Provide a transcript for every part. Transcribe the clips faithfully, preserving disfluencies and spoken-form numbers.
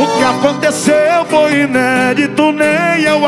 O que aconteceu foi inédito, nem eu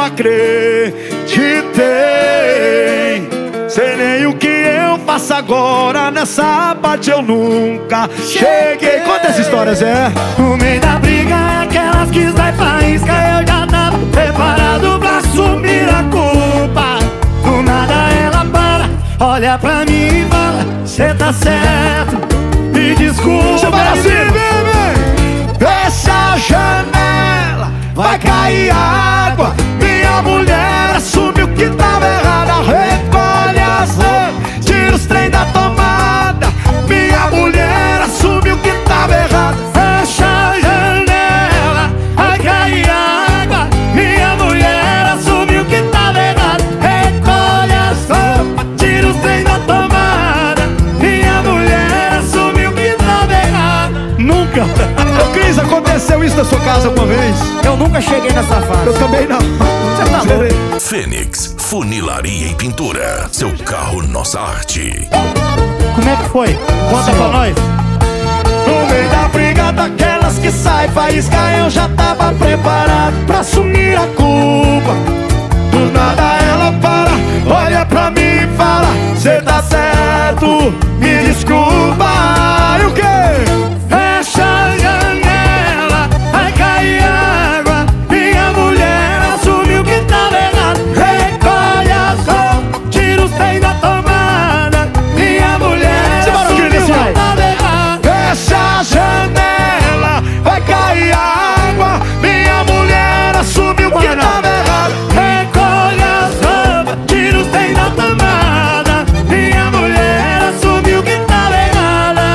acreditei. Sei nem o que eu faço agora, nessa parte eu nunca cheguei. Conta essa história, Zé. No meio da briga, aquelas que sai faísca, eu já tava preparado pra assumir a culpa. Do nada ela para, olha pra mim e fala: cê tá certo, me desculpa. Você vai assim, bebê. Fecha a janela, vai cair água. Minha mulher assumiu que tava errada. Recolhe as roupas, tira os trem da tomada. Minha mulher assumiu que tava errada. Fecha a janela, vai cair água. Minha mulher assumiu que tava errado. Recolhe as roupas, tira os trem da tomada. Minha mulher assumiu que tava errado. Nunca. Ô Cris, aconteceu isso na sua casa alguma vez? Eu nunca cheguei nessa fase. Eu também não. Você tá louco? Fênix Funilaria e Pintura. Seu carro, nossa arte. Como é que foi? Conta pra nós. No meio da briga daquelas que sai faísca, eu já tava preparado pra assumir a culpa. Do nada ela para, olha pra mim e fala: cê tá certo, me desculpa. E o quê? Fecha a janela, vai cair água. Minha mulher assumiu que tava errado. Recolhe as roupas, tira os trem da tomada. Minha mulher assumiu que tava errado. Fecha a janela, vai cair água. Minha mulher assumiu que tava errado. Recolhe as roupas, tira os trem da tomada. Minha mulher assumiu que tava errada.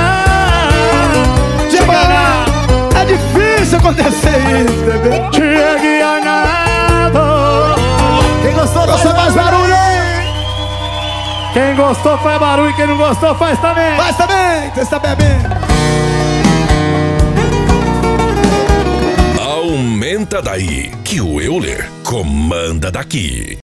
É difícil acontecer isso, bebê. Chegue Arnaldo. Quem gostou, faz mais barulho aí. Quem gostou faz barulho, quem não gostou faz também. Faz também, você está bebendo. Aumenta daí, que o Euler comanda daqui.